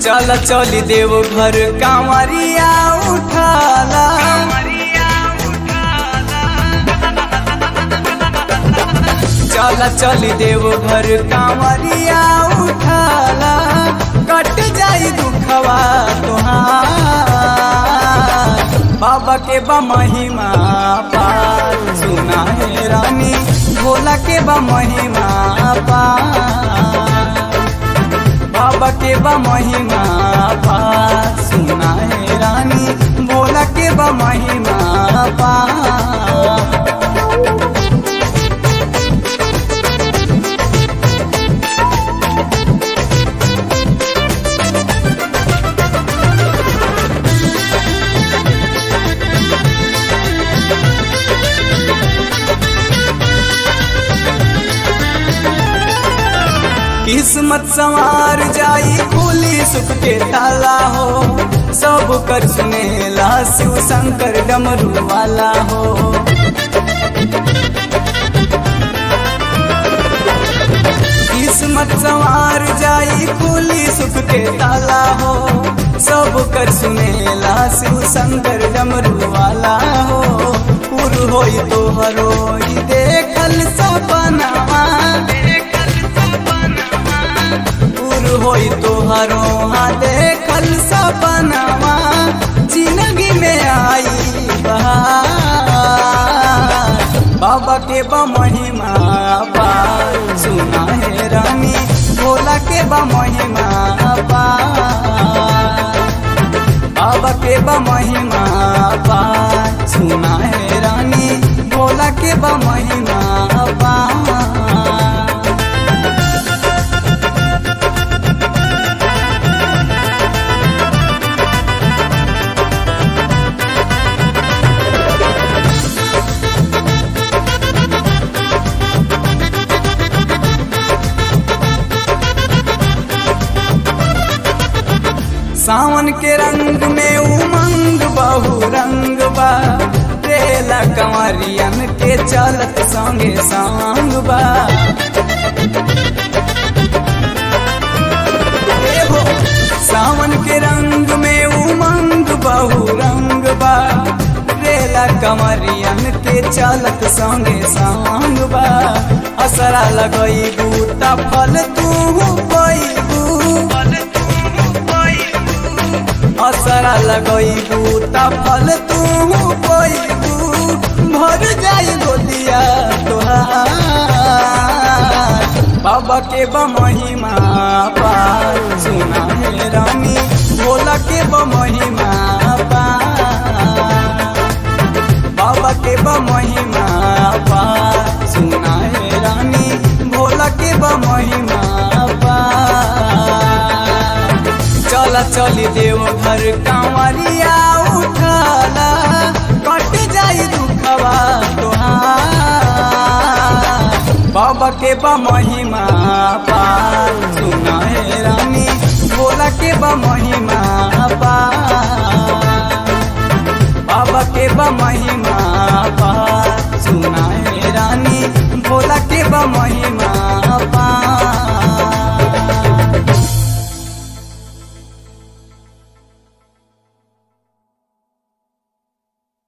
चल चली देव घर कांवरिया उठाला। चल चली देव घर कांवरिया उठाला, कट जाई दुखवा तोहार। बाबा के बा महिमा पार, सुना है रानी भोला के बा महिमा पार। बाबा के बा महिमा पार, सुना है रानी भोला के बा महिमा पार। किस्मत संवार जाई, खुली सुख के ताला हो। सब कर सुनेला शिव शंकर डमरू वाला हो। किस्मत संवार जाई, खुली सुख के ताला हो। सब कर सुनेला शिव शंकर डमरू वाला हो। पुर होई तोहरो देखल सपनावा, होई तोहरो देखल सपनावा। जिंदगी में आई बहार, बाबा के बा महिमा पार, सुना है रानी भोला के बा महिमा पार। बाबा के बा महिमा पार, सुना है रानी भोला के बा महिमा पार। सावन के रंग में उमंग बहु रंग बा। रेला कंवरियन के चलत संगे संग बा। सावन के रंग में उमंग बहु रंग बा। रेला कंवरियन के चलत संगे संग बा। असरा लगई बूटा फल तू पैबू, असरा लगई बूटा फल तू पैबू। भर जाई गोदिया तोहार, बाबा के बा महिमा पार, सुना है रानी भोला के बा महिमा पार। बाबा के बा महिमा पार, सुना है रानी भोला के बा महिमा पार। चला चली देव घर कांवरिया उठाला, कट जाई दुखवा तोहार। बाबा के बा महिमा पार, सुना है रानी भोला के बा महिमा पार। बाबा के बा महिमा